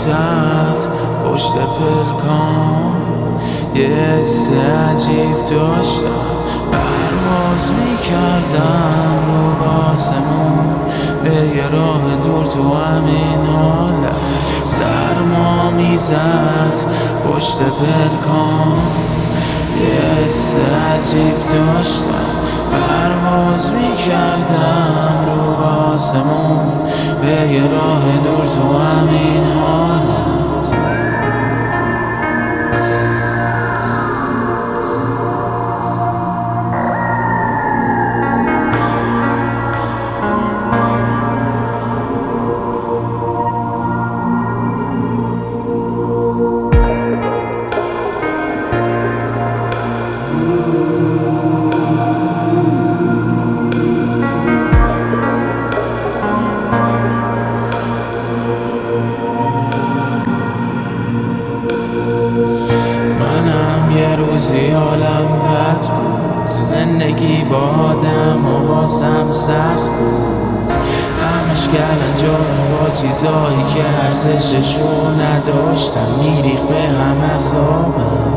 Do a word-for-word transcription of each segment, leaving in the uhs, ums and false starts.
میزد پشت پلکان، یه حس عجیب داشتم، پرواز میکردم رو به آسمون، به یه راه دور تو همین حالت. سرما میزد پشت پلکان، یه حس عجیب داشتم، پرواز میکردم رو به آسمون، به یه راه دور تو همین حالت. یه روزی حالم بد بود، زندگی با آدم و واسم سخت بود، همش کلنجار با چیزایی که ارزششو نداشتم، میریخ به هم اعصابم.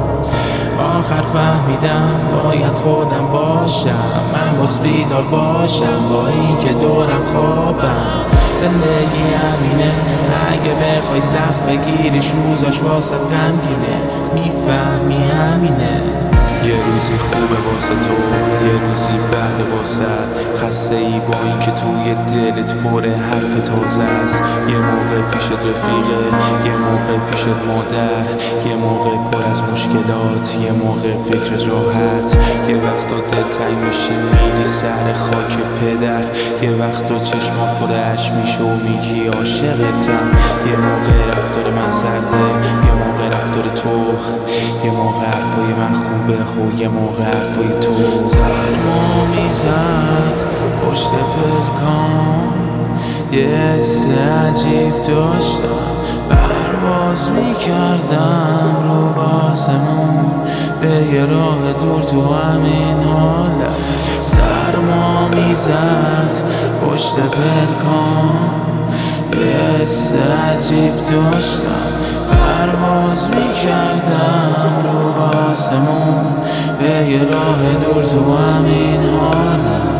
آخر فهمیدم باید خودم باشم، من باس بیدار باشم با این که دورم خوابم. زندگی همینه، اگه بخوای سخت بگیریش روزاش واسه غمگینه، میفهمی همینه. یه روزی خوبه واسه تو، یه روزی بعد واسه خسته ای با این که توی دلت پر حرف تازه است. یه موقع پیشت رفیقه، یه موقع پیشت مادر، یه موقع پر از مشکلات، یه موقع فکرت راحت. یه وقتا دلتنگ میشی میری سر خاک پدر، یه وقتا چشمات پر اشک میشه و میگی عاشقتم. یه موقع رفتار من سرده، یه موقع رفتار تو، یه موقع حرفای من خوبه و یه موقع حرفای تو. سرما میزد پشت پلکان، یه حس عجیب داشتم، پرواز میکردم رو به آسمون، به یه راه دور تو همین حالت. سرما میزد پشت پلکان، یه حس عجیب داشتم، پرواز میکردم رو به آسمون، به یه راه دور تو همین حالت.